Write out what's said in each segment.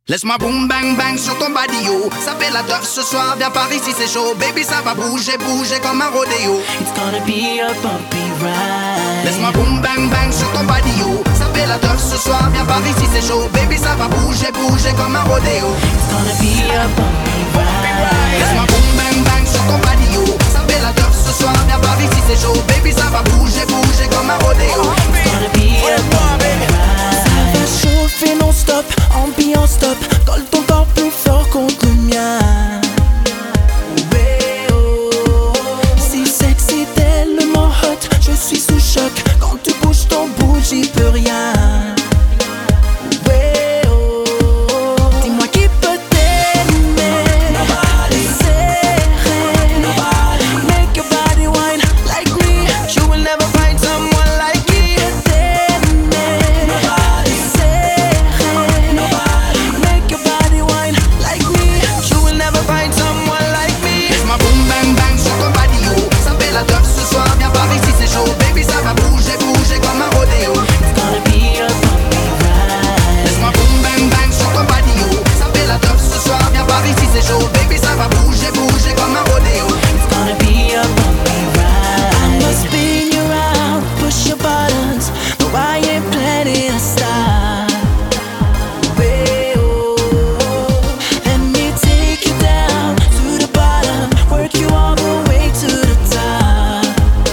Laisse-moi boum bang bang sur ton badio. Ça fait la teuf ce soir, viens par ici c'est chaud. Baby ça va bouger, bouger comme un rodéo. It's gonna be a bumpy ride. Laisse-moi boum bang bang sur ton badio. Ça fait la teuf ce soir, viens par ici c'est chaud. Baby ça va bouger, bouger comme un rodéo. It's gonna be a bumpy ride. Laisse-moi boum bang bang sur ton badio. Ça fait la teuf ce soir, viens par ici c'est chaud. Baby ça va bouger, bouger comme un rodéo. It's gonna be a bumpy ride. Ça va chauffer non-stop, ambiance top. Colle ton corps plus fort contre le mien. Si sexy tellement hot, je suis sous choc. Quand tu bouges ton bout, j'y peux rien. Dis-moi qui peut t'aimer. Nobody. Serrer. Nobody. Make your body wine like me. You will never find someone like me. T'aimer. Nobody. Serrer. Nobody. Make your body wine like me. You will never find someone like me. Laisse-moi boum bang bang sur ton badio. Ça fait la teuf ce soir, viens par ici c'est chaud. Baby ça va bouger, bouger comme un rodéo. It's gonna be a bumpy ride. Laisse-moi boum bang bang sur ton badio. Ça fait la teuf ce soir, viens par ici c'est chaud. Baby ça va bouger, bouger comme un rodéo. It's gonna be a bumpy ride. I'ma spin you around, push your buttons. No, I ain't planning to stop. Let me take you down to the bottom, work you all the way to the top.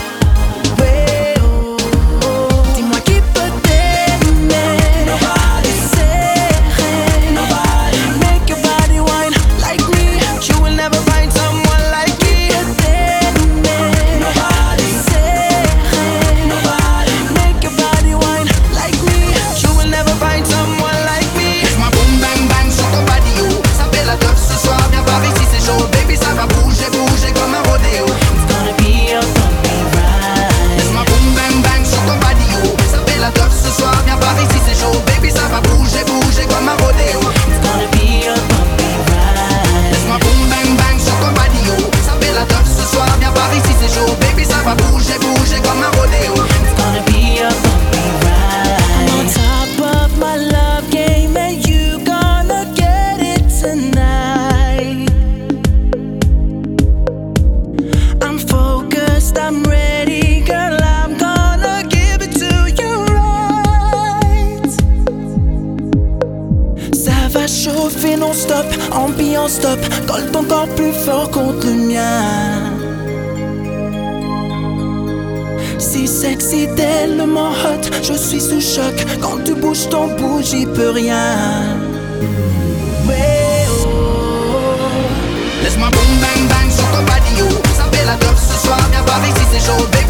Dis-moi qui peut t'aimer. Nobody. Serrer. Nobody. Make your body wine like me. You will never find someone like me. T'aimer. Nobody. Serrer. Nobody. Make your body wine like me. You will never find someone like me. Laisse-moi boum bang bang sur ton badio. Ça fait la teuf ce soir, viens par ici c'est chaud. Baby ça va bouger, bouger comme un rodéo. It's gonna be a bumpy ride. Laisse-moi boum bang bang sur ton badio. Ça fait la teuf ce soir, viens par ici c'est chaud. Baby ça va bouger, bouger comme un rodéo. It's gonna be a bumpy ride. Laisse-moi boum bang bang sur ton badio. Ça fait la teuf ce soir, viens par ici c'est chaud. Baby ça va bouger, bouger comme un rodéo. It's gonna be a bumpy ride. I'm on top of my love game and you gonna get it tonight. I'm focused, I'm ready, girl, I'm gonna give it to you right. Ça va chauffer non-stop, ambiance top. Colle ton corps plus fort contre le mien. Si sexy tellement hot, je suis sous choc. Quand tu bouges ton bout, j'y peux rien. Laisse-moi boum bang bang sur ton badio. Ça fait la teuf ce soir, viens par ici c'est chaud.